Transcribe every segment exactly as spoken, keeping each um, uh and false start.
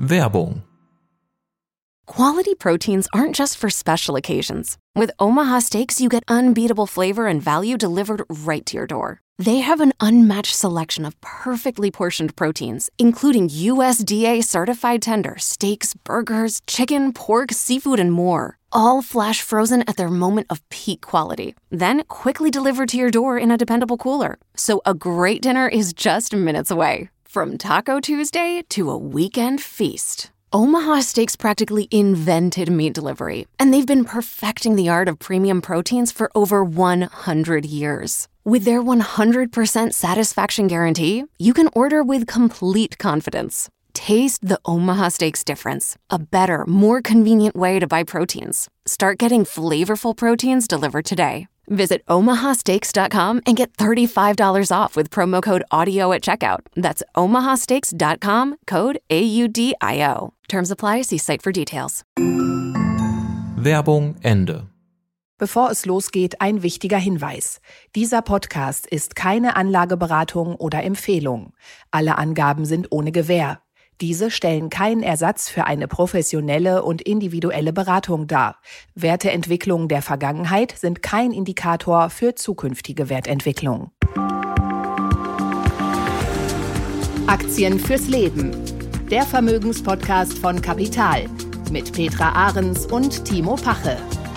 Werbung. Quality proteins aren't just for special occasions. With Omaha Steaks, you get unbeatable flavor and value delivered right to your door. They have an unmatched selection of perfectly portioned proteins, including U S D A-certified tender steaks, burgers, chicken, pork, seafood, and more. All flash frozen at their moment of peak quality. Then quickly delivered to your door in a dependable cooler. So a great dinner is just minutes away. From Taco Tuesday to a weekend feast. Omaha Steaks practically invented meat delivery, and they've been perfecting the art of premium proteins for over one hundred years. With their one hundred percent satisfaction guarantee, you can order with complete confidence. Taste the Omaha Steaks difference, a better, more convenient way to buy proteins. Start getting flavorful proteins delivered today. Visit omaha steaks dot com and get thirty-five dollars off with promo code AUDIO at checkout. That's omaha steaks dot com, code A U D I O. Terms apply, see site for details. Werbung Ende. Bevor es losgeht, ein wichtiger Hinweis. Dieser Podcast ist keine Anlageberatung oder Empfehlung. Alle Angaben sind ohne Gewähr. Diese stellen keinen Ersatz für eine professionelle und individuelle Beratung dar. Werteentwicklungen der Vergangenheit sind kein Indikator für zukünftige Wertentwicklung. Aktien fürs Leben. Der Vermögenspodcast von Kapital mit Petra Ahrens und Timo Pache.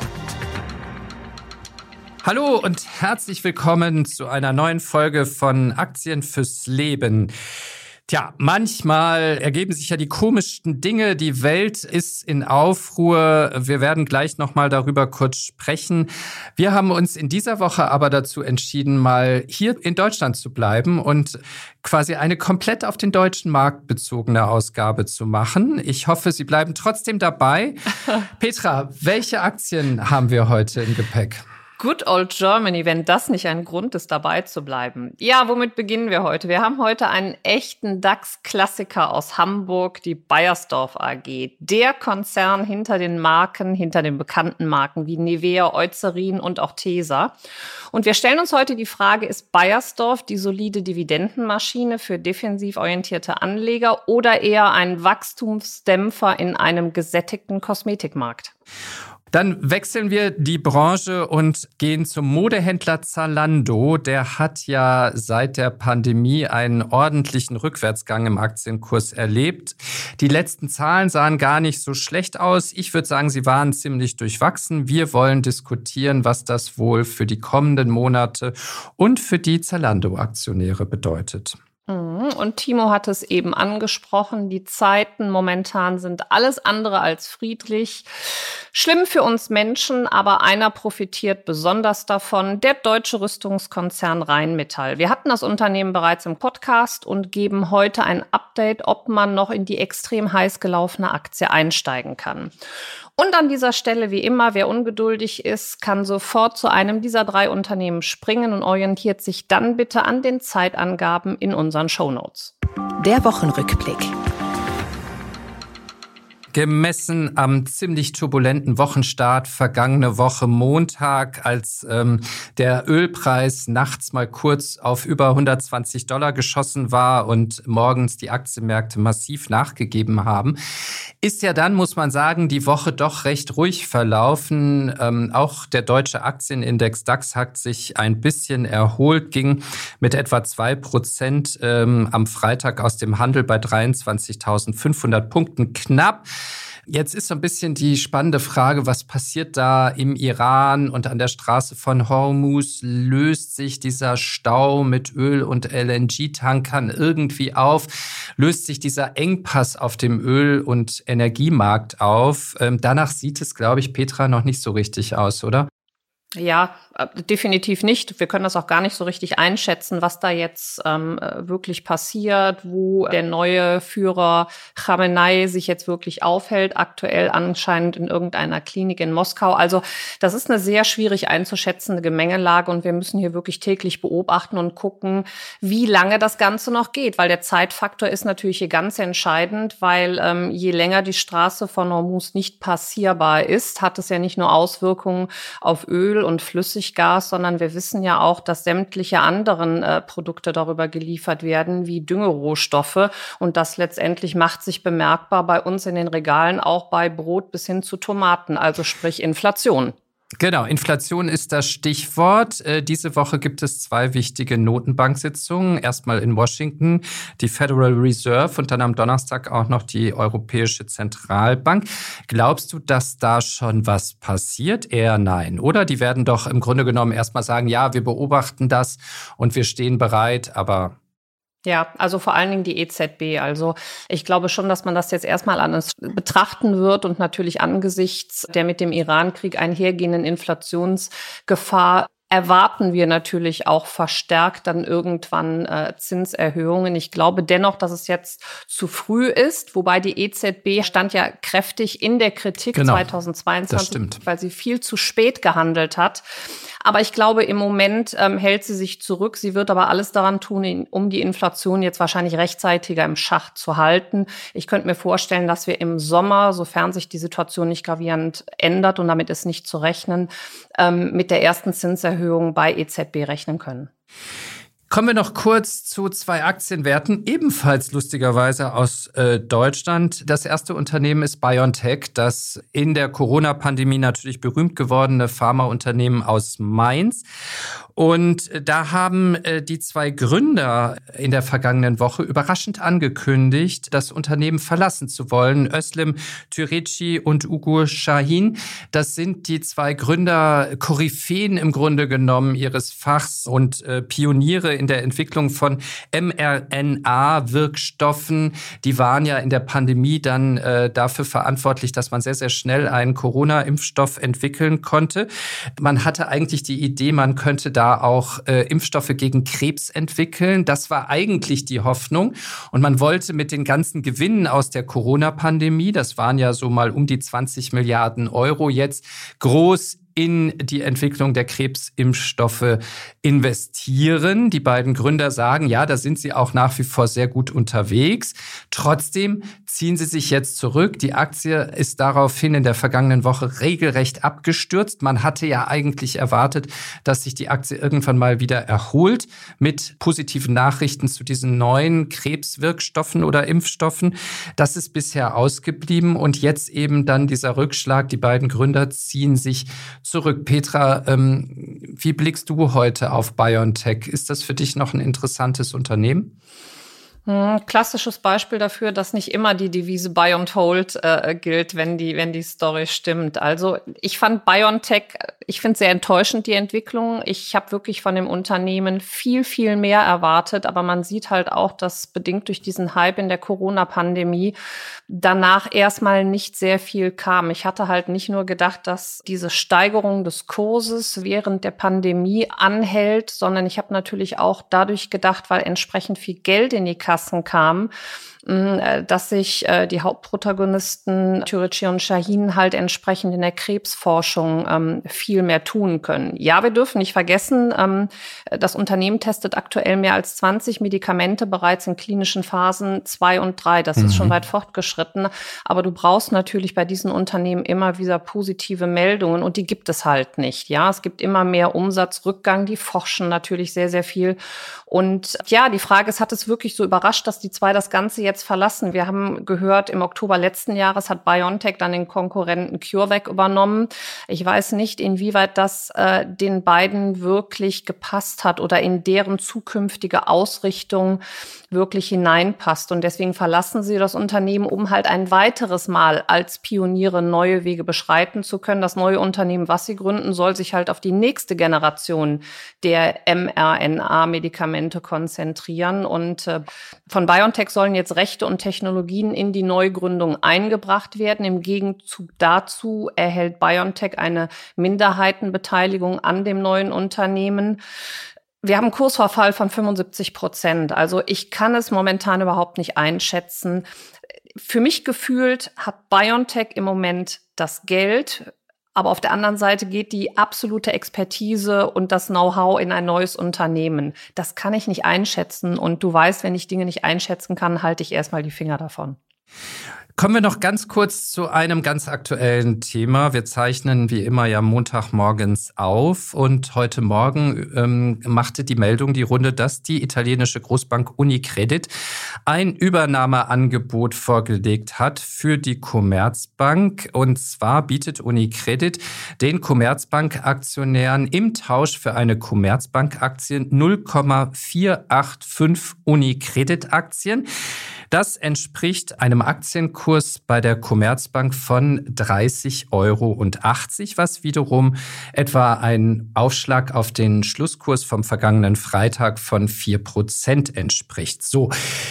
Hallo und herzlich willkommen zu einer neuen Folge von Aktien fürs Leben. Tja, manchmal ergeben sich ja die komischsten Dinge. Die Welt ist in Aufruhr. Wir werden gleich nochmal darüber kurz sprechen. Wir haben uns in dieser Woche aber dazu entschieden, mal hier in Deutschland zu bleiben und quasi eine komplett auf den deutschen Markt bezogene Ausgabe zu machen. Ich hoffe, Sie bleiben trotzdem dabei. Petra, welche Aktien haben wir heute im Gepäck? Good old Germany, wenn das nicht ein Grund ist, dabei zu bleiben. Ja, womit beginnen wir heute? Wir haben heute einen echten DAX-Klassiker aus Hamburg, die Beiersdorf A G. Der Konzern hinter den Marken, hinter den bekannten Marken wie Nivea, Eucerin und auch Tesa. Und wir stellen uns heute die Frage, ist Beiersdorf die solide Dividendenmaschine für defensiv orientierte Anleger oder eher ein Wachstumsdämpfer in einem gesättigten Kosmetikmarkt? Dann wechseln wir die Branche und gehen zum Modehändler Zalando. Der hat ja seit der Pandemie einen ordentlichen Rückwärtsgang im Aktienkurs erlebt. Die letzten Zahlen sahen gar nicht so schlecht aus. Ich würde sagen, sie waren ziemlich durchwachsen. Wir wollen diskutieren, was das wohl für die kommenden Monate und für die Zalando-Aktionäre bedeutet. Und Timo hat es eben angesprochen, die Zeiten momentan sind alles andere als friedlich. Schlimm für uns Menschen, aber einer profitiert besonders davon, der deutsche Rüstungskonzern Rheinmetall. Wir hatten das Unternehmen bereits im Podcast und geben heute ein Update, ob man noch in die extrem heiß gelaufene Aktie einsteigen kann. Und an dieser Stelle, wie immer, wer ungeduldig ist, kann sofort zu einem dieser drei Unternehmen springen und orientiert sich dann bitte an den Zeitangaben in unseren Shownotes. Der Wochenrückblick. Gemessen am ziemlich turbulenten Wochenstart vergangene Woche Montag, als ähm, der Ölpreis nachts mal kurz auf über hundertzwanzig Dollar geschossen war und morgens die Aktienmärkte massiv nachgegeben haben, ist ja dann, muss man sagen, die Woche doch recht ruhig verlaufen. Ähm, auch der deutsche Aktienindex DAX hat sich ein bisschen erholt, ging mit etwa zwei Prozent ähm, am Freitag aus dem Handel bei dreiundzwanzigtausendfünfhundert Punkten knapp. Jetzt ist so ein bisschen die spannende Frage, was passiert da im Iran und an der Straße von Hormuz? Löst sich dieser Stau mit Öl- und L N G-Tankern irgendwie auf? Löst sich dieser Engpass auf dem Öl- und Energiemarkt auf? Ähm, danach sieht es, glaube ich, Petra, noch nicht so richtig aus, oder? Ja, definitiv nicht. Wir können das auch gar nicht so richtig einschätzen, was da jetzt ähm, wirklich passiert, wo der neue Führer Khamenei sich jetzt wirklich aufhält, aktuell anscheinend in irgendeiner Klinik in Moskau. Also das ist eine sehr schwierig einzuschätzende Gemengelage und wir müssen hier wirklich täglich beobachten und gucken, wie lange das Ganze noch geht, weil der Zeitfaktor ist natürlich hier ganz entscheidend, weil ähm, je länger die Straße von Hormuz nicht passierbar ist, hat es ja nicht nur Auswirkungen auf Öl Öl und Flüssiggas, sondern wir wissen ja auch, dass sämtliche anderen äh, Produkte darüber geliefert werden, wie Düngerohstoffe. Und das letztendlich macht sich bemerkbar bei uns in den Regalen, auch bei Brot bis hin zu Tomaten, also sprich Inflation. Genau, Inflation ist das Stichwort. Äh, diese Woche gibt es zwei wichtige Notenbanksitzungen. Erstmal in Washington die Federal Reserve und dann am Donnerstag auch noch die Europäische Zentralbank. Glaubst du, dass da schon was passiert? Eher nein, oder? Die werden doch im Grunde genommen erstmal sagen, ja, wir beobachten das und wir stehen bereit, aber... Ja, also vor allen Dingen die E Z B. Also ich glaube schon, dass man das jetzt erstmal anders betrachten wird und natürlich angesichts der mit dem Iran-Krieg einhergehenden Inflationsgefahr erwarten wir natürlich auch verstärkt dann irgendwann äh, Zinserhöhungen. Ich glaube dennoch, dass es jetzt zu früh ist, wobei die E Z B stand ja kräftig in der Kritik genau, zweitausendzweiundzwanzig, weil sie viel zu spät gehandelt hat. Aber ich glaube, im Moment ähm, hält sie sich zurück. Sie wird aber alles daran tun, um die Inflation jetzt wahrscheinlich rechtzeitiger im Schach zu halten. Ich könnte mir vorstellen, dass wir im Sommer, sofern sich die Situation nicht gravierend ändert und damit ist nicht zu rechnen, ähm, mit der ersten Zinserhöhung bei E Z B rechnen können. Kommen wir noch kurz zu zwei Aktienwerten, ebenfalls lustigerweise aus äh, Deutschland. Das erste Unternehmen ist BioNTech, das in der Corona-Pandemie natürlich berühmt gewordene Pharmaunternehmen aus Mainz. Und da haben äh, die zwei Gründer in der vergangenen Woche überraschend angekündigt, das Unternehmen verlassen zu wollen. Özlem Türeci und Ugur Şahin, das sind die zwei Gründer, Koryphäen im Grunde genommen ihres Fachs und äh, Pioniere in der Entwicklung von mRNA-Wirkstoffen. Die waren ja in der Pandemie dann äh, dafür verantwortlich, dass man sehr, sehr schnell einen Corona-Impfstoff entwickeln konnte. Man hatte eigentlich die Idee, man könnte da auch äh, Impfstoffe gegen Krebs entwickeln. Das war eigentlich die Hoffnung. Und man wollte mit den ganzen Gewinnen aus der Corona-Pandemie, das waren ja so mal um die zwanzig Milliarden Euro, jetzt groß in die Entwicklung der Krebsimpfstoffe investieren. Die beiden Gründer sagen, ja, da sind sie auch nach wie vor sehr gut unterwegs. Trotzdem ziehen sie sich jetzt zurück. Die Aktie ist daraufhin in der vergangenen Woche regelrecht abgestürzt. Man hatte ja eigentlich erwartet, dass sich die Aktie irgendwann mal wieder erholt mit positiven Nachrichten zu diesen neuen Krebswirkstoffen oder Impfstoffen. Das ist bisher ausgeblieben und jetzt eben dann dieser Rückschlag. Die beiden Gründer ziehen sich zurück. Petra, ähm, wie blickst du heute auf BioNTech? Ist das für dich noch ein interessantes Unternehmen? Klassisches Beispiel dafür, dass nicht immer die Devise Buy and Hold äh, gilt, wenn die, wenn die Story stimmt. Also ich fand BioNTech, ich finde es sehr enttäuschend, die Entwicklung. Ich habe wirklich von dem Unternehmen viel, viel mehr erwartet. Aber man sieht halt auch, dass bedingt durch diesen Hype in der Corona-Pandemie danach erstmal nicht sehr viel kam. Ich hatte halt nicht nur gedacht, dass diese Steigerung des Kurses während der Pandemie anhält, sondern ich habe natürlich auch dadurch gedacht, weil entsprechend viel Geld in die Kassen kam, dass sich die Hauptprotagonisten Türeci und Şahin halt entsprechend in der Krebsforschung ähm, viel mehr tun können. Ja, wir dürfen nicht vergessen, ähm, das Unternehmen testet aktuell mehr als zwanzig Medikamente bereits in klinischen Phasen zwei und drei. Das mhm. ist schon weit fortgeschritten. Aber du brauchst natürlich bei diesen Unternehmen immer wieder positive Meldungen und die gibt es halt nicht. Ja, es gibt immer mehr Umsatzrückgang. Die forschen natürlich sehr, sehr viel. Und ja, die Frage ist, hat es wirklich so überrascht, dass die zwei das Ganze jetzt verlassen? Wir haben gehört, im Oktober letzten Jahres hat BioNTech dann den Konkurrenten CureVac übernommen. Ich weiß nicht, inwieweit das äh, den beiden wirklich gepasst hat oder in deren zukünftige Ausrichtung wirklich hineinpasst. Und deswegen verlassen sie das Unternehmen, um halt ein weiteres Mal als Pioniere neue Wege beschreiten zu können. Das neue Unternehmen, was sie gründen, soll sich halt auf die nächste Generation der mRNA-Medikamente konzentrieren. Und äh, von BioNTech sollen jetzt Rechte und Technologien in die Neugründung eingebracht werden. Im Gegenzug dazu erhält BioNTech eine Minderheitenbeteiligung an dem neuen Unternehmen. Wir haben einen Kursverfall von fünfundsiebzig Prozent. Also ich kann es momentan überhaupt nicht einschätzen. Für mich gefühlt hat BioNTech im Moment das Geld, aber auf der anderen Seite geht die absolute Expertise und das Know-how in ein neues Unternehmen. Das kann ich nicht einschätzen. Und du weißt, wenn ich Dinge nicht einschätzen kann, halte ich erstmal die Finger davon. Kommen wir noch ganz kurz zu einem ganz aktuellen Thema. Wir zeichnen wie immer ja Montagmorgens auf und heute Morgen ähm, machte die Meldung die Runde, dass die italienische Großbank Unicredit ein Übernahmeangebot vorgelegt hat für die Commerzbank. Und zwar bietet Unicredit den Commerzbank-Aktionären im Tausch für eine Commerzbank-Aktie null Komma vier acht fünf Unicredit-Aktien. Das entspricht einem Aktienkurs bei der Commerzbank von dreißig Euro achtzig, was wiederum etwa ein Aufschlag auf den Schlusskurs vom vergangenen Freitag von vier Prozent entspricht. So,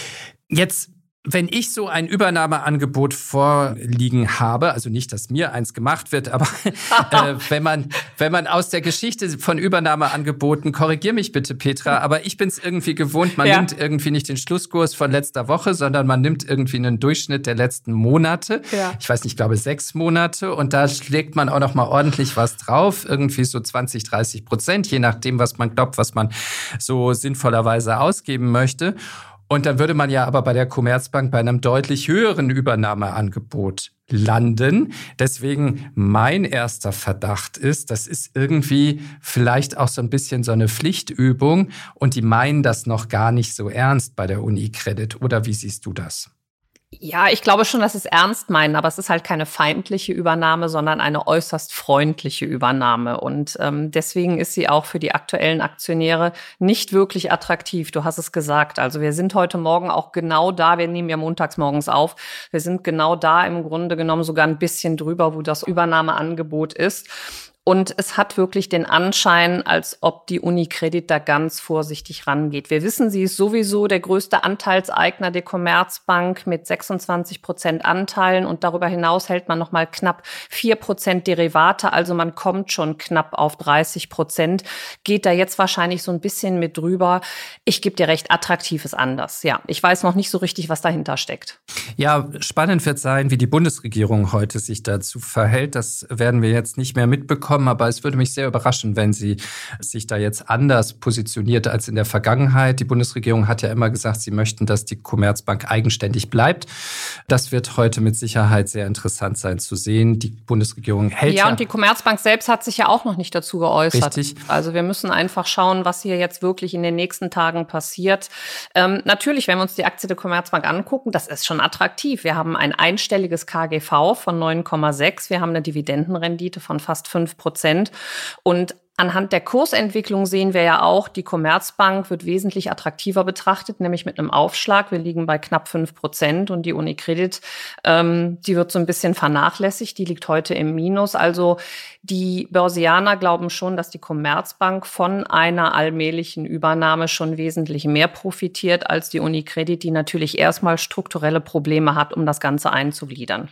jetzt wenn ich so ein Übernahmeangebot vorliegen habe, also nicht, dass mir eins gemacht wird, aber äh, wenn man wenn man aus der Geschichte von Übernahmeangeboten, korrigier mich bitte, Petra, aber ich bin es irgendwie gewohnt, man ja. nimmt irgendwie nicht den Schlusskurs von letzter Woche, sondern man nimmt irgendwie einen Durchschnitt der letzten Monate. Ja. Ich weiß nicht, ich glaube sechs Monate und da schlägt man auch noch mal ordentlich was drauf, irgendwie so zwanzig, dreißig Prozent, je nachdem, was man glaubt, was man so sinnvollerweise ausgeben möchte. Und dann würde man ja aber bei der Commerzbank bei einem deutlich höheren Übernahmeangebot landen. Deswegen mein erster Verdacht ist, das ist irgendwie vielleicht auch so ein bisschen so eine Pflichtübung und die meinen das noch gar nicht so ernst bei der Unicredit. Oder wie siehst du das? Ja, ich glaube schon, dass sie es ernst meinen, aber es ist halt keine feindliche Übernahme, sondern eine äußerst freundliche Übernahme. Und ähm, deswegen ist sie auch für die aktuellen Aktionäre nicht wirklich attraktiv. Du hast es gesagt. Also wir sind heute Morgen auch genau da, wir nehmen ja montags morgens auf, wir sind genau da im Grunde genommen sogar ein bisschen drüber, wo das Übernahmeangebot ist. Und es hat wirklich den Anschein, als ob die Unicredit da ganz vorsichtig rangeht. Wir wissen, sie ist sowieso der größte Anteilseigner der Commerzbank mit sechsundzwanzig Prozent Anteilen und darüber hinaus hält man noch mal knapp vier Prozent Derivate. Also man kommt schon knapp auf dreißig Prozent, geht da jetzt wahrscheinlich so ein bisschen mit drüber. Ich gebe dir recht, attraktiv ist anders. Ja, ich weiß noch nicht so richtig, was dahinter steckt. Ja, spannend wird sein, wie die Bundesregierung heute sich dazu verhält. Das werden wir jetzt nicht mehr mitbekommen. Aber es würde mich sehr überraschen, wenn sie sich da jetzt anders positioniert als in der Vergangenheit. Die Bundesregierung hat ja immer gesagt, sie möchten, dass die Commerzbank eigenständig bleibt. Das wird heute mit Sicherheit sehr interessant sein zu sehen. Die Bundesregierung hält ja... Ja, und die Commerzbank selbst hat sich ja auch noch nicht dazu geäußert. Richtig. Also wir müssen einfach schauen, was hier jetzt wirklich in den nächsten Tagen passiert. Ähm, natürlich, wenn wir uns die Aktie der Commerzbank angucken, das ist schon attraktiv. Wir haben ein einstelliges K G V von neun Komma sechs. Wir haben eine Dividendenrendite von fast fünf Prozent. Und anhand der Kursentwicklung sehen wir ja auch, die Commerzbank wird wesentlich attraktiver betrachtet, nämlich mit einem Aufschlag. Wir liegen bei knapp fünf Prozent und die Unicredit, ähm, die wird so ein bisschen vernachlässigt. Die liegt heute im Minus. Also die Börsianer glauben schon, dass die Commerzbank von einer allmählichen Übernahme schon wesentlich mehr profitiert als die Unicredit, die natürlich erstmal strukturelle Probleme hat, um das Ganze einzugliedern.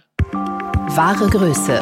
Wahre Größe.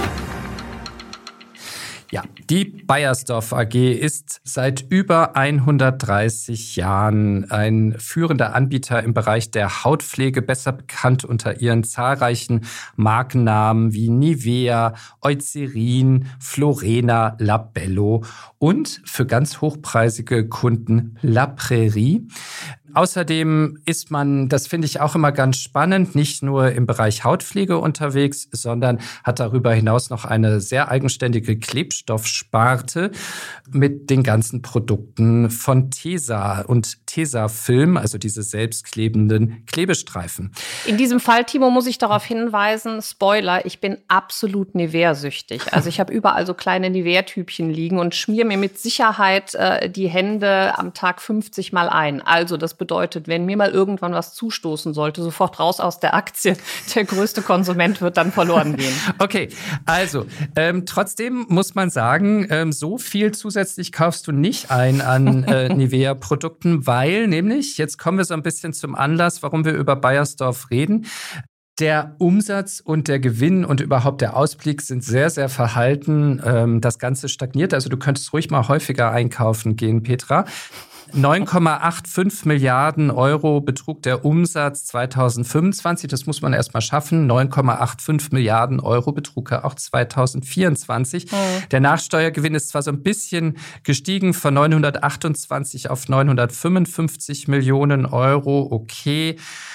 Ja, die Beiersdorf A G ist seit über hundertdreißig Jahren ein führender Anbieter im Bereich der Hautpflege, besser bekannt unter ihren zahlreichen Markennamen wie Nivea, Eucerin, Florena, Labello und für ganz hochpreisige Kunden La Prairie. Außerdem ist man, das finde ich auch immer ganz spannend, nicht nur im Bereich Hautpflege unterwegs, sondern hat darüber hinaus noch eine sehr eigenständige Klebstoffsparte mit den ganzen Produkten von Tesa und Tesafilm, also diese selbstklebenden Klebestreifen. In diesem Fall, Timo, muss ich darauf hinweisen, Spoiler, ich bin absolut Nivea-süchtig. Also ich habe überall so kleine Nivea-Tübchen liegen und schmiere mir mit Sicherheit äh, die Hände am Tag fünfzig Mal ein. Also das bedeutet, wenn mir mal irgendwann was zustoßen sollte, sofort raus aus der Aktie. Der größte Konsument wird dann verloren gehen. Okay, also ähm, trotzdem muss man sagen, ähm, so viel zusätzlich kaufst du nicht ein an äh, Nivea-Produkten, weil nämlich, jetzt kommen wir so ein bisschen zum Anlass, warum wir über Beiersdorf reden. Der Umsatz und der Gewinn und überhaupt der Ausblick sind sehr, sehr verhalten. Ähm, das Ganze stagniert, also du könntest ruhig mal häufiger einkaufen gehen, Petra. neun Komma fünfundachtzig Milliarden Euro betrug der Umsatz zweitausendfünfundzwanzig. Das muss man erst mal schaffen. neun Komma fünfundachtzig Milliarden Euro betrug er auch zweitausendvierundzwanzig. Mhm. Der Nachsteuergewinn ist zwar so ein bisschen gestiegen von neunhundertachtundzwanzig auf neunhundertfünfundfünfzig Millionen Euro. Okay.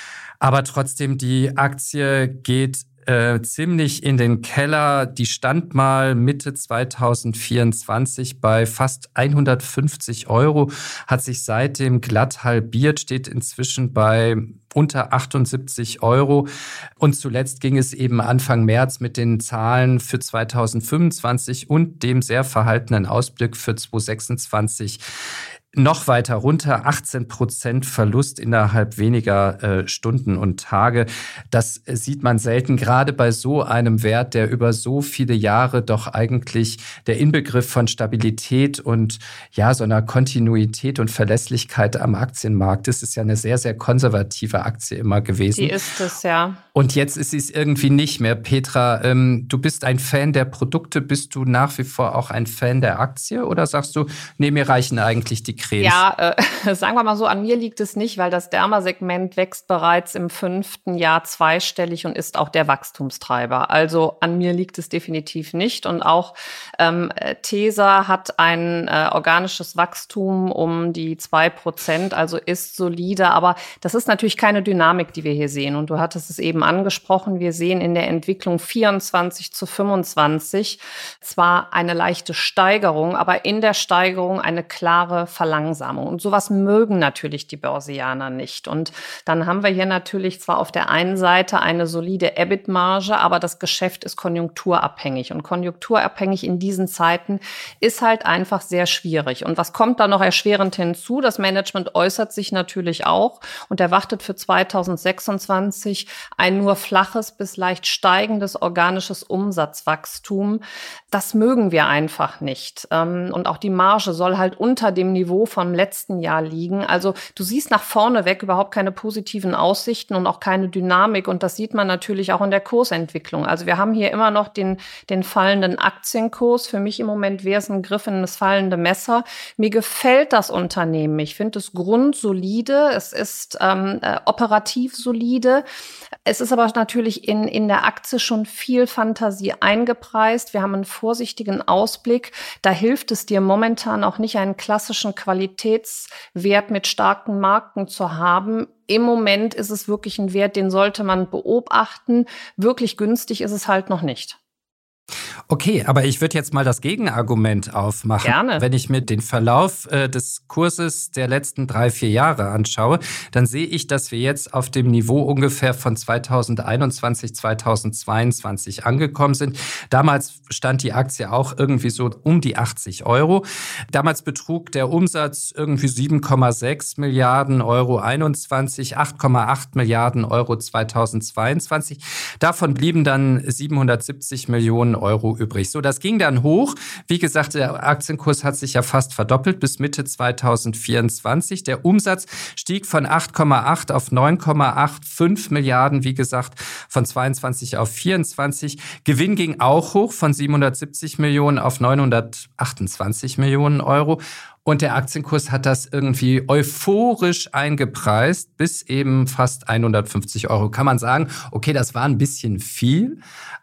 Aber trotzdem, die Aktie geht Äh, ziemlich in den Keller. Die stand mal Mitte zwanzig vierundzwanzig bei fast hundertfünfzig Euro, hat sich seitdem glatt halbiert, steht inzwischen bei unter achtundsiebzig Euro. Und zuletzt ging es eben Anfang März mit den Zahlen für zwanzig fünfundzwanzig und dem sehr verhaltenen Ausblick für zwanzig sechsundzwanzig noch weiter runter, achtzehn Prozent Verlust innerhalb weniger äh, Stunden und Tage. Das sieht man selten, gerade bei so einem Wert, der über so viele Jahre doch eigentlich der Inbegriff von Stabilität und ja, so einer Kontinuität und Verlässlichkeit am Aktienmarkt ist. Es ist ja eine sehr, sehr konservative Aktie immer gewesen. Die ist es, ja. Und jetzt ist sie es irgendwie nicht mehr. Petra, ähm, du bist ein Fan der Produkte. Bist du nach wie vor auch ein Fan der Aktie? Oder sagst du, nee, mir reichen eigentlich die Cremes? Ja, äh, sagen wir mal so, an mir liegt es nicht, weil das Derma-Segment wächst bereits im fünften Jahr zweistellig und ist auch der Wachstumstreiber. Also an mir liegt es definitiv nicht. Und auch ähm, Tesa hat ein äh, organisches Wachstum um die zwei Prozent, also ist solide. Aber das ist natürlich keine Dynamik, die wir hier sehen. Und du hattest es eben angesprochen, wir sehen in der Entwicklung vierundzwanzig zu fünfundzwanzig zwar eine leichte Steigerung, aber in der Steigerung eine klare Verlangsamung. Und sowas mögen natürlich die Börsianer nicht. Und dann haben wir hier natürlich zwar auf der einen Seite eine solide E B I T-Marge, aber das Geschäft ist konjunkturabhängig. Und konjunkturabhängig in diesen Zeiten ist halt einfach sehr schwierig. Und was kommt da noch erschwerend hinzu? Das Management äußert sich natürlich auch und erwartet für zwanzig sechsundzwanzig ein nur flaches bis leicht steigendes organisches Umsatzwachstum. Das mögen wir einfach nicht. Und auch die Marge soll halt unter dem Niveau vom letzten Jahr liegen. Also du siehst nach vorne weg überhaupt keine positiven Aussichten und auch keine Dynamik. Und das sieht man natürlich auch in der Kursentwicklung. Also wir haben hier immer noch den, den fallenden Aktienkurs. Für mich im Moment wäre es ein Griff in das fallende Messer. Mir gefällt das Unternehmen. Ich finde es grundsolide. Es ist ähm, äh, operativ solide. Es ist aber natürlich in, in der Aktie schon viel Fantasie eingepreist. Wir haben einen vorsichtigen Ausblick. Da hilft es dir momentan auch nicht, einen klassischen Qualitätswert mit starken Marken zu haben. Im Moment ist es wirklich ein Wert, den sollte man beobachten. Wirklich günstig ist es halt noch nicht. Okay, aber ich würde jetzt mal das Gegenargument aufmachen. Gerne. Wenn ich mir den Verlauf äh, des Kurses der letzten drei, vier Jahre anschaue, dann sehe ich, dass wir jetzt auf dem Niveau ungefähr von zweitausendeinundzwanzig, zweitausendzweiundzwanzig angekommen sind. Damals stand die Aktie auch irgendwie so um die achtzig Euro. Damals betrug der Umsatz irgendwie sieben Komma sechs Milliarden Euro einundzwanzig, acht Komma acht Milliarden Euro zweitausendzweiundzwanzig. Davon blieben dann siebenhundertsiebzig Millionen Euro übrig. So, das ging dann hoch. Wie gesagt, der Aktienkurs hat sich ja fast verdoppelt bis Mitte zwanzig vierundzwanzig. Der Umsatz stieg von acht Komma acht auf neun Komma fünfundachtzig Milliarden, wie gesagt, von zweiundzwanzig auf vierundzwanzig. Gewinn ging auch hoch von siebenhundertsiebzig Millionen auf neunhundertachtundzwanzig Millionen Euro. Und der Aktienkurs hat das irgendwie euphorisch eingepreist bis eben fast hundertfünfzig Euro. Kann man sagen, okay, das war ein bisschen viel,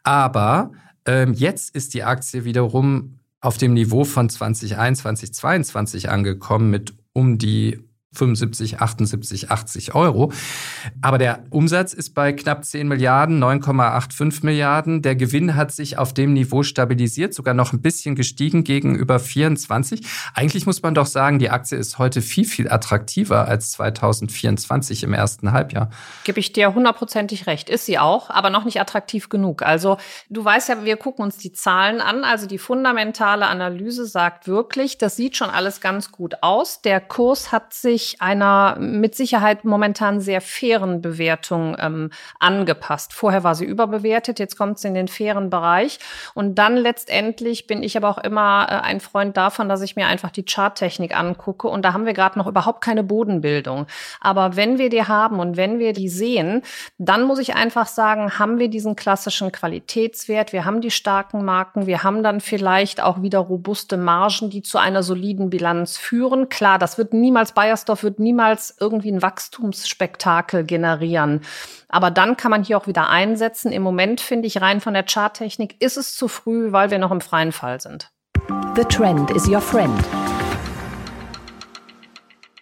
aber ähm, jetzt ist die Aktie wiederum auf dem Niveau von zwanzig einundzwanzig, zweiundzwanzig angekommen mit um die fünfundsiebzig, achtundsiebzig, achtzig Euro. Aber der Umsatz ist bei knapp zehn Milliarden, neun Komma fünfundachtzig Milliarden. Der Gewinn hat sich auf dem Niveau stabilisiert, sogar noch ein bisschen gestiegen gegenüber vierundzwanzig. Eigentlich muss man doch sagen, die Aktie ist heute viel, viel attraktiver als zwanzig vierundzwanzig im ersten Halbjahr. Gebe ich dir hundertprozentig recht. Ist sie auch, aber noch nicht attraktiv genug. Also du weißt ja, wir gucken uns die Zahlen an. Also die fundamentale Analyse sagt wirklich, das sieht schon alles ganz gut aus. Der Kurs hat sich einer mit Sicherheit momentan sehr fairen Bewertung ähm, angepasst. Vorher war sie überbewertet, jetzt kommt sie in den fairen Bereich. Und dann letztendlich bin ich aber auch immer äh, ein Freund davon, dass ich mir einfach die Charttechnik angucke. Und da haben wir gerade noch überhaupt keine Bodenbildung. Aber wenn wir die haben und wenn wir die sehen, dann muss ich einfach sagen, haben wir diesen klassischen Qualitätswert, wir haben die starken Marken, wir haben dann vielleicht auch wieder robuste Margen, die zu einer soliden Bilanz führen. Klar, das wird niemals Bayersdorf wird niemals irgendwie ein Wachstumsspektakel generieren. Aber dann kann man hier auch wieder einsetzen. Im Moment finde ich rein von der Charttechnik ist es zu früh, weil wir noch im freien Fall sind. The trend is your friend.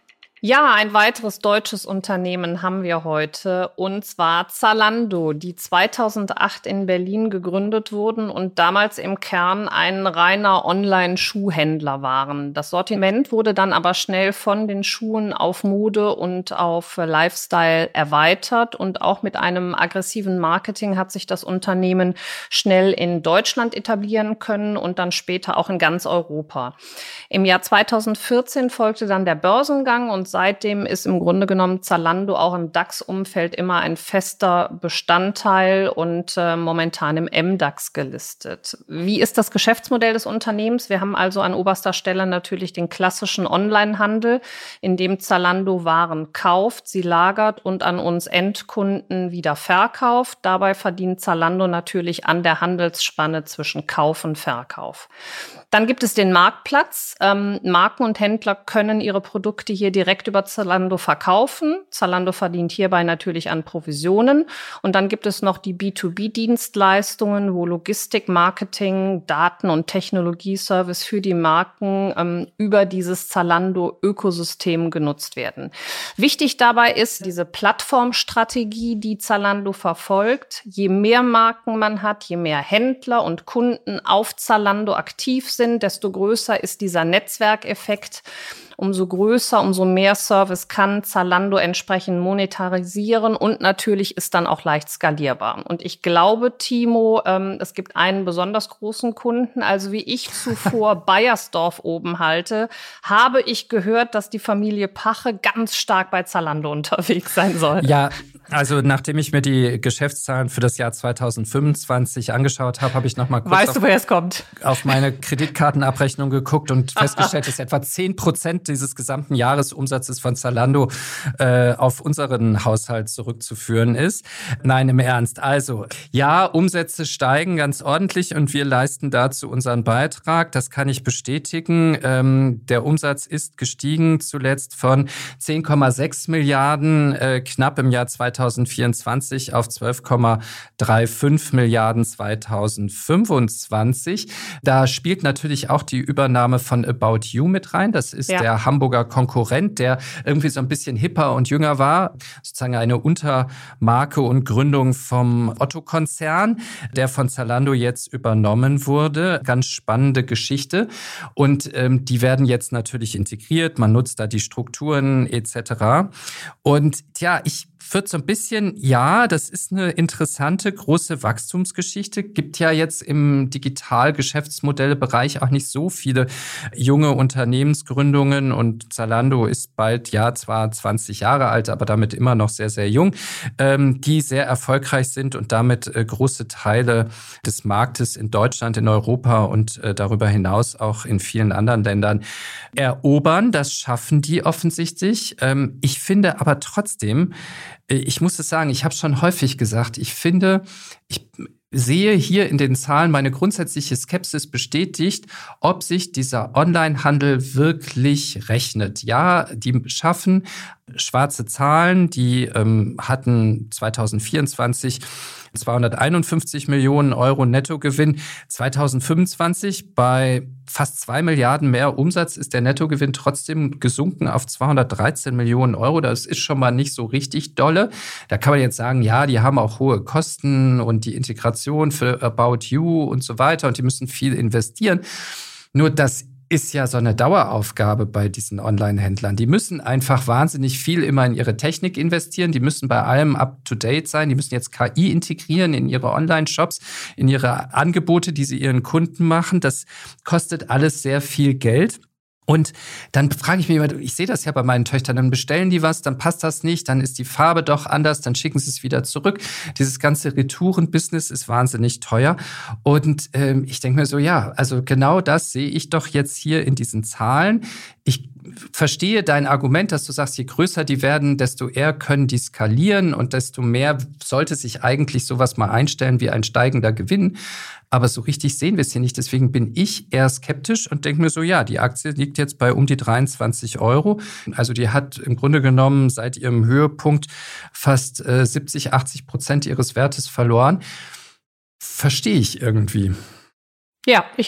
Ja, ein weiteres deutsches Unternehmen haben wir heute, und zwar Zalando, die zweitausendacht in Berlin gegründet wurden und damals im Kern ein reiner Online-Schuhhändler waren. Das Sortiment wurde dann aber schnell von den Schuhen auf Mode und auf Lifestyle erweitert, und auch mit einem aggressiven Marketing hat sich das Unternehmen schnell in Deutschland etablieren können und dann später auch in ganz Europa. Im Jahr zweitausendvierzehn folgte dann der Börsengang, und seitdem ist im Grunde genommen Zalando auch im DAX-Umfeld immer ein fester Bestandteil und äh, momentan im M DAX gelistet. Wie ist das Geschäftsmodell des Unternehmens? Wir haben also an oberster Stelle natürlich den klassischen Onlinehandel, in dem Zalando Waren kauft, sie lagert und an uns Endkunden wieder verkauft. Dabei verdient Zalando natürlich an der Handelsspanne zwischen Kauf und Verkauf. Dann gibt es den Marktplatz. Ähm, Marken und Händler können ihre Produkte hier direkt über Zalando verkaufen. Zalando verdient hierbei natürlich an Provisionen. Und dann gibt es noch die B zwei B-Dienstleistungen, wo Logistik, Marketing, Daten- und Technologieservice für die Marken ähm, über dieses Zalando-Ökosystem genutzt werden. Wichtig dabei ist diese Plattformstrategie, die Zalando verfolgt. Je mehr Marken man hat, je mehr Händler und Kunden auf Zalando aktiv sind, desto größer ist dieser Netzwerkeffekt. Umso größer, umso mehr Service kann Zalando entsprechend monetarisieren, und natürlich ist dann auch leicht skalierbar. Und ich glaube, Timo, ähm, es gibt einen besonders großen Kunden. Also wie ich zuvor Baiersdorf oben halte, habe ich gehört, dass die Familie Pache ganz stark bei Zalando unterwegs sein soll. Ja, also nachdem ich mir die Geschäftszahlen für das Jahr zweitausendfünfundzwanzig angeschaut habe, habe ich noch mal kurz weißt auf, du, woher es kommt? auf meine Kreditkartenabrechnung geguckt und festgestellt, dass etwa zehn Prozent dieses gesamten Jahresumsatzes von Zalando äh, auf unseren Haushalt zurückzuführen ist. Nein, im Ernst. Also, ja, Umsätze steigen ganz ordentlich und wir leisten dazu unseren Beitrag. Das kann ich bestätigen. Ähm, der Umsatz ist gestiegen zuletzt von zehn Komma sechs Milliarden äh, knapp im Jahr zweitausendvierundzwanzig auf zwölf Komma fünfunddreißig Milliarden zweitausendfünfundzwanzig. Da spielt natürlich auch die Übernahme von About You mit rein. Das ist ja der Hamburger Konkurrent, der irgendwie so ein bisschen hipper und jünger war. Sozusagen eine Untermarke und Gründung vom Otto-Konzern, der von Zalando jetzt übernommen wurde. Ganz spannende Geschichte. Und ähm, die werden jetzt natürlich integriert. Man nutzt da die Strukturen et cetera. Und ja, ich wird so ein bisschen, ja, das ist eine interessante, große Wachstumsgeschichte. Gibt ja jetzt im Digital-Geschäftsmodelle-Bereich auch nicht so viele junge Unternehmensgründungen, und Zalando ist bald, ja, zwar zwanzig Jahre alt, aber damit immer noch sehr, sehr jung, ähm, die sehr erfolgreich sind und damit äh, große Teile des Marktes in Deutschland, in Europa und äh, darüber hinaus auch in vielen anderen Ländern erobern. Das schaffen die offensichtlich. Ähm, ich finde aber trotzdem, ich muss es sagen, ich habe schon häufig gesagt, ich finde, ich sehe hier in den Zahlen meine grundsätzliche Skepsis bestätigt, ob sich dieser Onlinehandel wirklich rechnet. Ja, die schaffen schwarze Zahlen, die ähm, hatten zweitausendvierundzwanzig zweihunderteinundfünfzig Millionen Euro Nettogewinn. zweitausendfünfundzwanzig bei fast zwei Milliarden mehr Umsatz ist der Nettogewinn trotzdem gesunken auf zweihundertdreizehn Millionen Euro. Das ist schon mal nicht so richtig dolle. Da kann man jetzt sagen, ja, die haben auch hohe Kosten und die Integration für About You und so weiter und die müssen viel investieren. Nur das ist ja so eine Daueraufgabe bei diesen Online-Händlern. Die müssen einfach wahnsinnig viel immer in ihre Technik investieren. Die müssen bei allem up-to-date sein. Die müssen jetzt K I integrieren in ihre Online-Shops, in ihre Angebote, die sie ihren Kunden machen. Das kostet alles sehr viel Geld. Und dann frage ich mich immer, ich sehe das ja bei meinen Töchtern, dann bestellen die was, dann passt das nicht, dann ist die Farbe doch anders, dann schicken sie es wieder zurück. Dieses ganze Retouren-Business ist wahnsinnig teuer. Und ähm, ich denke mir so, ja, also genau das sehe ich doch jetzt hier in diesen Zahlen. Ich verstehe dein Argument, dass du sagst, je größer die werden, desto eher können die skalieren und desto mehr sollte sich eigentlich sowas mal einstellen wie ein steigender Gewinn. Aber so richtig sehen wir es hier nicht. Deswegen bin ich eher skeptisch und denke mir so, ja, die Aktie liegt jetzt bei um die dreiundzwanzig Euro. Also die hat im Grunde genommen seit ihrem Höhepunkt fast äh, siebzig, achtzig Prozent ihres Wertes verloren. Verstehe ich irgendwie. Ja, ich auch.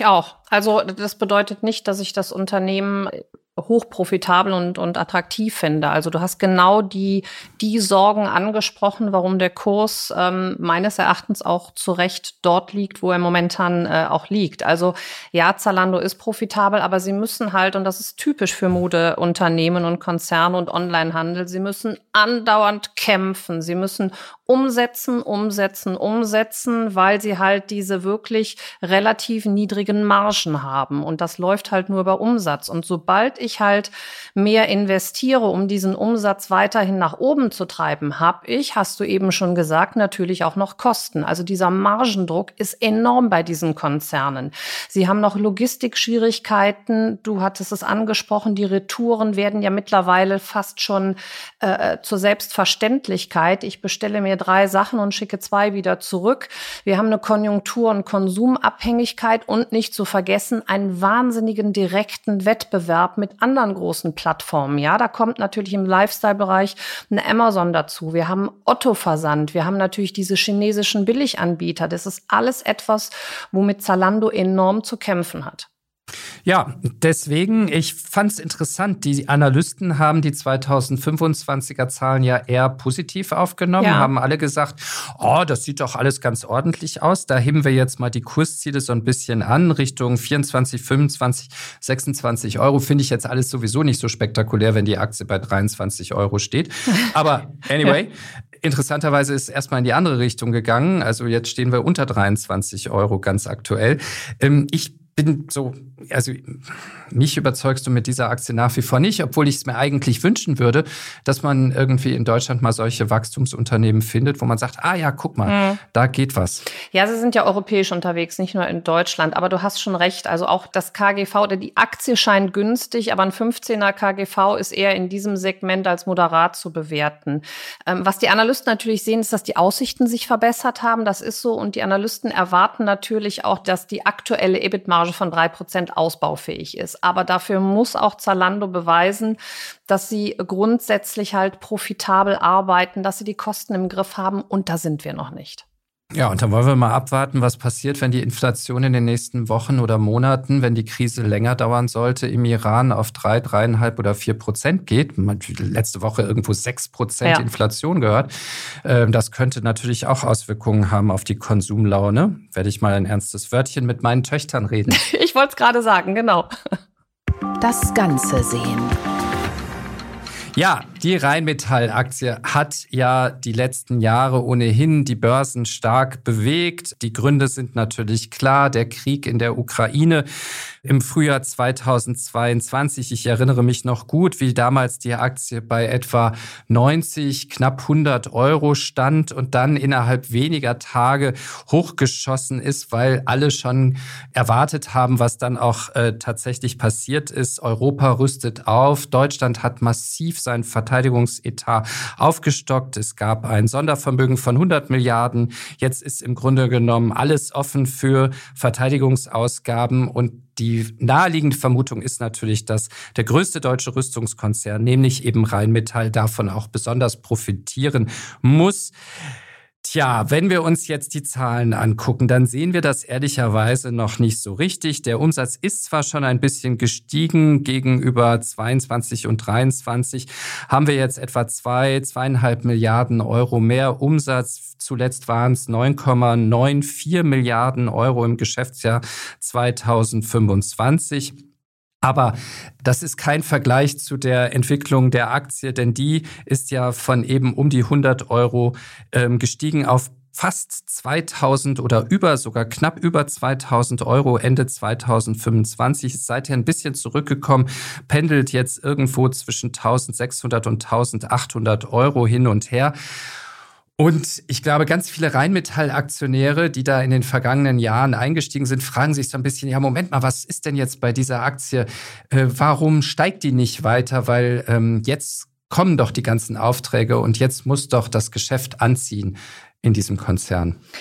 Also das bedeutet nicht, dass ich das Unternehmen hochprofitabel und, und attraktiv finde. Also du hast genau die, die Sorgen angesprochen, warum der Kurs ähm, meines Erachtens auch zu Recht dort liegt, wo er momentan äh, auch liegt. Also ja, Zalando ist profitabel, aber sie müssen halt, und das ist typisch für Modeunternehmen und Konzerne und Onlinehandel, sie müssen andauernd kämpfen. Sie müssen umsetzen, umsetzen, umsetzen, weil sie halt diese wirklich relativ niedrigen Margen haben. Und das läuft halt nur über Umsatz. Und sobald ich ich halt mehr investiere, um diesen Umsatz weiterhin nach oben zu treiben, habe ich, hast du eben schon gesagt, natürlich auch noch Kosten. Also dieser Margendruck ist enorm bei diesen Konzernen. Sie haben noch Logistikschwierigkeiten. Du hattest es angesprochen, die Retouren werden ja mittlerweile fast schon äh, zur Selbstverständlichkeit. Ich bestelle mir drei Sachen und schicke zwei wieder zurück. Wir haben eine Konjunktur- und Konsumabhängigkeit und nicht zu vergessen einen wahnsinnigen direkten Wettbewerb mit anderen großen Plattformen. Ja, da kommt natürlich im Lifestyle-Bereich eine Amazon dazu. Wir haben Otto-Versand. Wir haben natürlich diese chinesischen Billiganbieter. Das ist alles etwas, womit Zalando enorm zu kämpfen hat. Ja, deswegen, ich fand es interessant, die Analysten haben die zweitausendfünfundzwanziger Zahlen ja eher positiv aufgenommen, ja. haben alle gesagt, oh, das sieht doch alles ganz ordentlich aus. Da heben wir jetzt mal die Kursziele so ein bisschen an, Richtung vierundzwanzig, fünfundzwanzig, sechsundzwanzig Euro. Finde ich jetzt alles sowieso nicht so spektakulär, wenn die Aktie bei dreiundzwanzig Euro steht. Aber anyway, interessanterweise ist es erstmal in die andere Richtung gegangen. Also jetzt stehen wir unter dreiundzwanzig Euro ganz aktuell. Ähm, ich bin so, also mich überzeugst du mit dieser Aktie nach wie vor nicht, obwohl ich es mir eigentlich wünschen würde, dass man irgendwie in Deutschland mal solche Wachstumsunternehmen findet, wo man sagt, ah ja, guck mal, mhm. da geht was. Ja, sie sind ja europäisch unterwegs, nicht nur in Deutschland, aber du hast schon recht, also auch das K G V, die Aktie scheint günstig, aber ein fünfzehner K G V ist eher in diesem Segment als moderat zu bewerten. Ähm, was die Analysten natürlich sehen, ist, dass die Aussichten sich verbessert haben, das ist so, und die Analysten erwarten natürlich auch, dass die aktuelle E B I T-Marge von drei Prozent ausbaufähig ist. Aber dafür muss auch Zalando beweisen, dass sie grundsätzlich halt profitabel arbeiten, dass sie die Kosten im Griff haben. Und da sind wir noch nicht. Ja, und dann wollen wir mal abwarten, was passiert, wenn die Inflation in den nächsten Wochen oder Monaten, wenn die Krise länger dauern sollte, im Iran auf drei, dreieinhalb oder vier Prozent geht. Man hat letzte Woche irgendwo sechs Prozent ja. Inflation gehört. Das könnte natürlich auch Auswirkungen haben auf die Konsumlaune. Werde ich mal ein ernstes Wörtchen mit meinen Töchtern reden. Ich wollte es gerade sagen, genau. Das Ganze sehen. Ja, die Rheinmetall-Aktie hat ja die letzten Jahre ohnehin die Börsen stark bewegt. Die Gründe sind natürlich klar, der Krieg in der Ukraine im Frühjahr zweitausendzweiundzwanzig. Ich erinnere mich noch gut, wie damals die Aktie bei etwa neunzig, knapp hundert Euro stand und dann innerhalb weniger Tage hochgeschossen ist, weil alle schon erwartet haben, was dann auch äh, tatsächlich passiert ist. Europa rüstet auf, Deutschland hat massiv sein Verteidigungsetat aufgestockt. Es gab ein Sondervermögen von hundert Milliarden. Jetzt ist im Grunde genommen alles offen für Verteidigungsausgaben. Und die naheliegende Vermutung ist natürlich, dass der größte deutsche Rüstungskonzern, nämlich eben Rheinmetall, davon auch besonders profitieren muss. Tja, wenn wir uns jetzt die Zahlen angucken, dann sehen wir das ehrlicherweise noch nicht so richtig. Der Umsatz ist zwar schon ein bisschen gestiegen gegenüber zweiundzwanzig und dreiundzwanzig, haben wir jetzt etwa zwei, zweieinhalb Milliarden Euro mehr Umsatz. Zuletzt waren es neun Komma vierundneunzig Milliarden Euro im Geschäftsjahr zweitausendfünfundzwanzig. Aber das ist kein Vergleich zu der Entwicklung der Aktie, denn die ist ja von eben um die hundert Euro ähm, gestiegen auf fast zweitausend oder über, sogar knapp über zweitausend Euro Ende zweitausendfünfundzwanzig. Ist seither ein bisschen zurückgekommen, pendelt jetzt irgendwo zwischen eintausendsechshundert und eintausendachthundert Euro hin und her. Und ich glaube, ganz viele Rheinmetall-Aktionäre, die da in den vergangenen Jahren eingestiegen sind, fragen sich so ein bisschen, ja, Moment mal, was ist denn jetzt bei dieser Aktie? Äh, warum steigt die nicht weiter? Weil ähm, jetzt kommen doch die ganzen Aufträge und jetzt muss doch das Geschäft anziehen in diesem Konzern.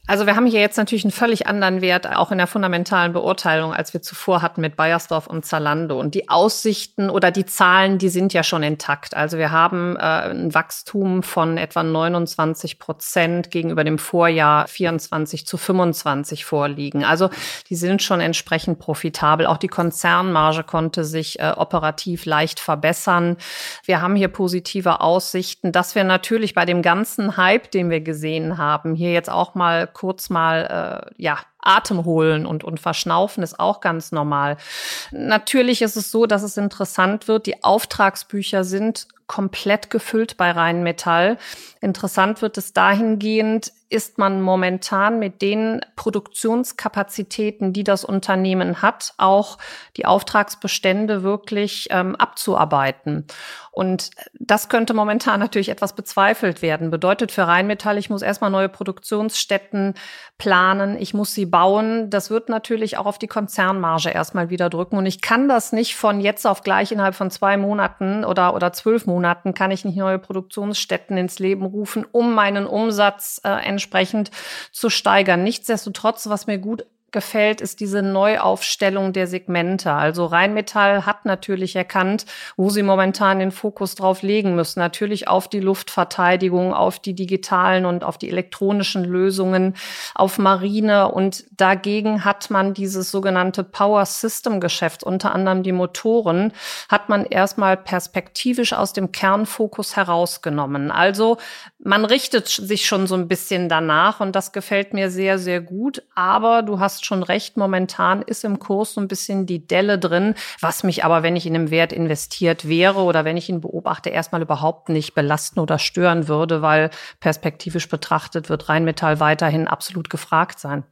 Also wir haben hier jetzt natürlich einen völlig anderen Wert, auch in der fundamentalen Beurteilung, als wir zuvor hatten mit Beiersdorf und Zalando. Und die Aussichten oder die Zahlen, die sind ja schon intakt. Also wir haben äh, ein Wachstum von etwa neunundzwanzig Prozent gegenüber dem Vorjahr vierundzwanzig zu fünfundzwanzig vorliegen. Also die sind schon entsprechend profitabel. Auch die Konzernmarge konnte sich äh, operativ leicht verbessern. Wir haben hier positive Aussichten, dass wir natürlich bei dem ganzen Hype, den wir gesehen haben, hier jetzt auch mal kurz mal, äh, ja, Atem holen und, und verschnaufen ist auch ganz normal. Natürlich ist es so, dass es interessant wird. Die Auftragsbücher sind komplett gefüllt bei Rheinmetall. Interessant wird es dahingehend, ist man momentan mit den Produktionskapazitäten, die das Unternehmen hat, auch die Auftragsbestände wirklich ähm, abzuarbeiten. Und das könnte momentan natürlich etwas bezweifelt werden. Bedeutet für Rheinmetall, ich muss erstmal neue Produktionsstätten planen, ich muss sie bauen. Das wird natürlich auch auf die Konzernmarge erstmal wieder drücken. Und ich kann das nicht von jetzt auf gleich innerhalb von zwei Monaten oder, oder zwölf Monaten kann ich nicht neue Produktionsstätten ins Leben rufen, um meinen Umsatz äh, entsprechend zu steigern. Nichtsdestotrotz, was mir gut gefällt, ist diese Neuaufstellung der Segmente. Also Rheinmetall hat natürlich erkannt, wo sie momentan den Fokus drauf legen müssen. Natürlich auf die Luftverteidigung, auf die digitalen und auf die elektronischen Lösungen, auf Marine. Und dagegen hat man dieses sogenannte Power System Geschäft, unter anderem die Motoren, hat man erstmal perspektivisch aus dem Kernfokus herausgenommen. Also man richtet sich schon so ein bisschen danach und das gefällt mir sehr, sehr gut. Aber du hast schon recht, momentan ist im Kurs so ein bisschen die Delle drin, was mich aber, wenn ich in einem Wert investiert wäre oder wenn ich ihn beobachte, erstmal überhaupt nicht belasten oder stören würde, weil perspektivisch betrachtet wird Rheinmetall weiterhin absolut gefragt sein.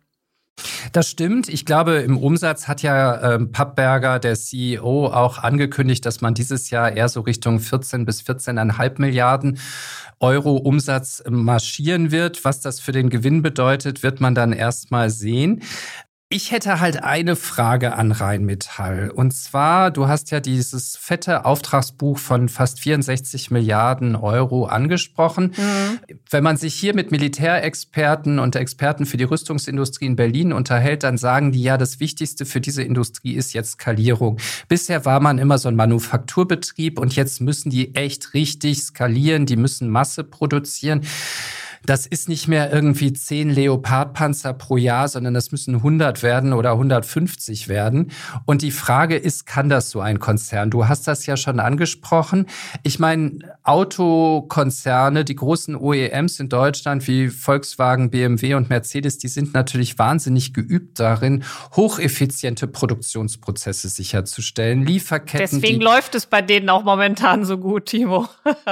Das stimmt. Ich glaube, im Umsatz hat ja ähm, Pappberger, der C E O, auch angekündigt, dass man dieses Jahr eher so Richtung vierzehn bis vierzehn Komma fünf Milliarden Euro Umsatz marschieren wird. Was das für den Gewinn bedeutet, wird man dann erst mal sehen. Ich hätte halt eine Frage an Rheinmetall. Und zwar, du hast ja dieses fette Auftragsbuch von fast vierundsechzig Milliarden Euro angesprochen. Mhm. Wenn man sich hier mit Militärexperten und Experten für die Rüstungsindustrie in Berlin unterhält, dann sagen die ja, das Wichtigste für diese Industrie ist jetzt Skalierung. Bisher war man immer so ein Manufakturbetrieb und jetzt müssen die echt richtig skalieren, die müssen Masse produzieren. Das ist nicht mehr irgendwie zehn Leopardpanzer pro Jahr, sondern das müssen hundert werden oder hundertfünfzig werden. Und die Frage ist, kann das so ein Konzern? Du hast das ja schon angesprochen. Ich meine, Autokonzerne, die großen O E Ms in Deutschland wie Volkswagen, B M W und Mercedes, die sind natürlich wahnsinnig geübt darin, hocheffiziente Produktionsprozesse sicherzustellen, Lieferketten. Deswegen läuft es bei denen auch momentan so gut, Timo.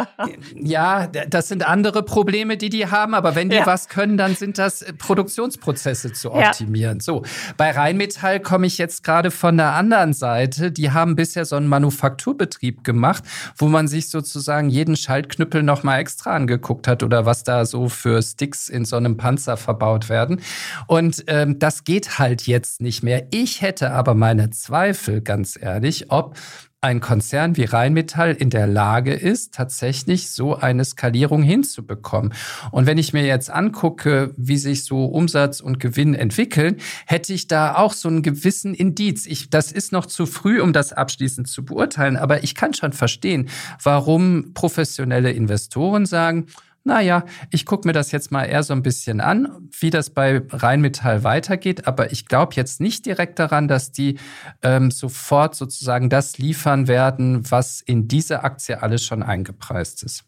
Ja, das sind andere Probleme, die die haben. Aber wenn die ja. was können, dann sind das Produktionsprozesse zu optimieren. Ja. So, bei Rheinmetall komme ich jetzt gerade von der anderen Seite. Die haben bisher so einen Manufakturbetrieb gemacht, wo man sich sozusagen jeden Schaltknüppel noch mal extra angeguckt hat oder was da so für Sticks in so einem Panzer verbaut werden. Und ähm, das geht halt jetzt nicht mehr. Ich hätte aber meine Zweifel, ganz ehrlich, ob ein Konzern wie Rheinmetall in der Lage ist, tatsächlich so eine Skalierung hinzubekommen. Und wenn ich mir jetzt angucke, wie sich so Umsatz und Gewinn entwickeln, hätte ich da auch so einen gewissen Indiz. Ich, das ist noch zu früh, um das abschließend zu beurteilen, aber ich kann schon verstehen, warum professionelle Investoren sagen, naja, ich gucke mir das jetzt mal eher so ein bisschen an, wie das bei Rheinmetall weitergeht. Aber ich glaube jetzt nicht direkt daran, dass die ähm, sofort sozusagen das liefern werden, was in diese Aktie alles schon eingepreist ist.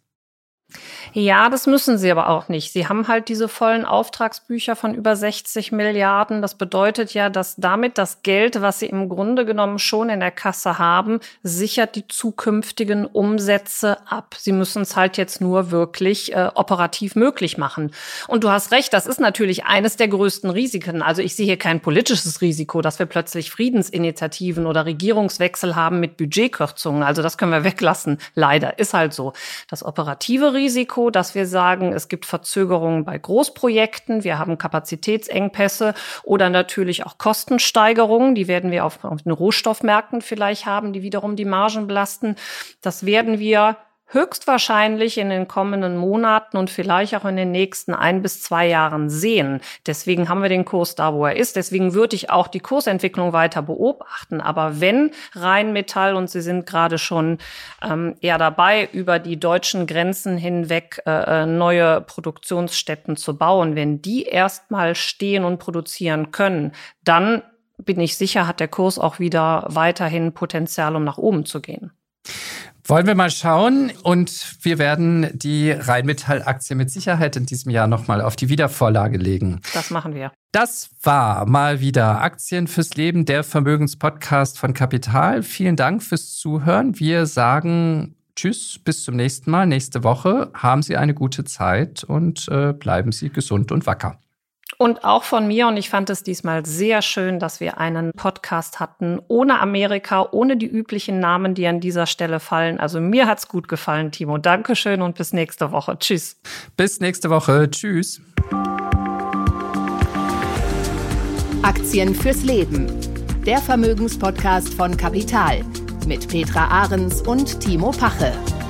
Ja, das müssen sie aber auch nicht. Sie haben halt diese vollen Auftragsbücher von über sechzig Milliarden. Das bedeutet ja, dass damit das Geld, was sie im Grunde genommen schon in der Kasse haben, sichert die zukünftigen Umsätze ab. Sie müssen es halt jetzt nur wirklich äh, operativ möglich machen. Und du hast recht, das ist natürlich eines der größten Risiken. Also ich sehe hier kein politisches Risiko, dass wir plötzlich Friedensinitiativen oder Regierungswechsel haben mit Budgetkürzungen. Also das können wir weglassen. Leider ist halt so. Das operative Risiko Risiko, dass wir sagen, es gibt Verzögerungen bei Großprojekten, wir haben Kapazitätsengpässe oder natürlich auch Kostensteigerungen, die werden wir auf, auf den Rohstoffmärkten vielleicht haben, die wiederum die Margen belasten. Das werden wir höchstwahrscheinlich in den kommenden Monaten und vielleicht auch in den nächsten ein bis zwei Jahren sehen. Deswegen haben wir den Kurs da, wo er ist. Deswegen würde ich auch die Kursentwicklung weiter beobachten. Aber wenn Rheinmetall, und Sie sind gerade schon ähm, eher dabei, über die deutschen Grenzen hinweg äh, neue Produktionsstätten zu bauen, wenn die erstmal stehen und produzieren können, dann bin ich sicher, hat der Kurs auch wieder weiterhin Potenzial, um nach oben zu gehen. Wollen wir mal schauen, und wir werden die Rheinmetall-Aktie mit Sicherheit in diesem Jahr nochmal auf die Wiedervorlage legen. Das machen wir. Das war mal wieder Aktien fürs Leben, der Vermögenspodcast von Kapital. Vielen Dank fürs Zuhören. Wir sagen Tschüss, bis zum nächsten Mal, nächste Woche. Haben Sie eine gute Zeit und äh, bleiben Sie gesund und wacker. Und auch von mir, und ich fand es diesmal sehr schön, dass wir einen Podcast hatten ohne Amerika, ohne die üblichen Namen, die an dieser Stelle fallen. Also mir hat's gut gefallen, Timo. Dankeschön und bis nächste Woche. Tschüss. Bis nächste Woche. Tschüss. Aktien fürs Leben. Der Vermögenspodcast von Kapital mit Petra Ahrens und Timo Pache.